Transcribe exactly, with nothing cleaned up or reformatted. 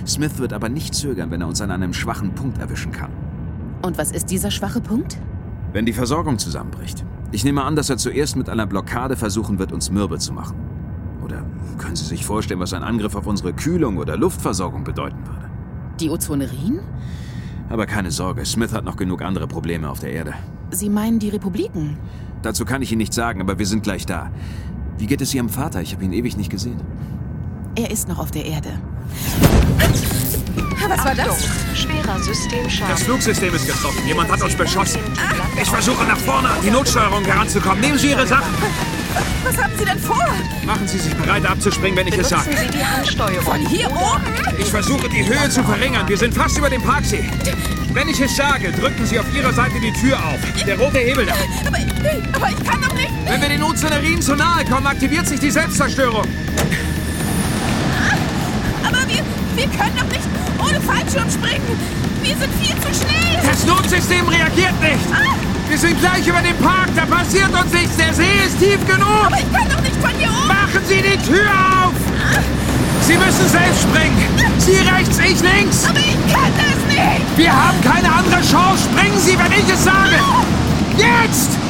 Smith wird aber nicht zögern, wenn er uns an einem schwachen Punkt erwischen kann. Und was ist dieser schwache Punkt? Wenn die Versorgung zusammenbricht. Ich nehme an, dass er zuerst mit einer Blockade versuchen wird, uns mürbe zu machen. Oder können Sie sich vorstellen, was ein Angriff auf unsere Kühlung oder Luftversorgung bedeuten würde? Die Ozonerien? Aber keine Sorge, Smith hat noch genug andere Probleme auf der Erde. Sie meinen die Republiken? Dazu kann ich Ihnen nichts sagen, aber wir sind gleich da. Wie geht es Ihrem Vater? Ich habe ihn ewig nicht gesehen. Er ist noch auf der Erde. Was war das? Schwerer Systemschaden. Das Flugsystem ist getroffen. Jemand hat uns beschossen. Ich versuche nach vorne an die Notsteuerung heranzukommen. Nehmen Sie Ihre Sachen. Was haben Sie denn vor? Machen Sie sich bereit abzuspringen, wenn ich es sage. Benutzen Sie die Handsteuerung. Von hier oben? Ich versuche die Höhe zu verringern. Wir sind fast über dem Parksee. Wenn ich es sage, drücken Sie auf Ihrer Seite die Tür auf. Der rote Hebel da. Aber, aber ich kann doch nicht. Wenn wir den Ozonerien zu nahe kommen, aktiviert sich die Selbstzerstörung. Aber wir, wir können doch nicht ohne Fallschirm springen. Wir sind viel zu schnell. Das Notsystem reagiert nicht. Ah! Wir sind gleich über dem Park. Da passiert uns nichts. Der See ist tief genug. Aber ich kann doch nicht von hier oben. Machen Sie die Tür auf. Sie müssen selbst springen. Sie rechts, ich links. Aber ich kann das nicht. Wir haben keine andere Chance. Springen Sie, wenn ich es sage. Jetzt!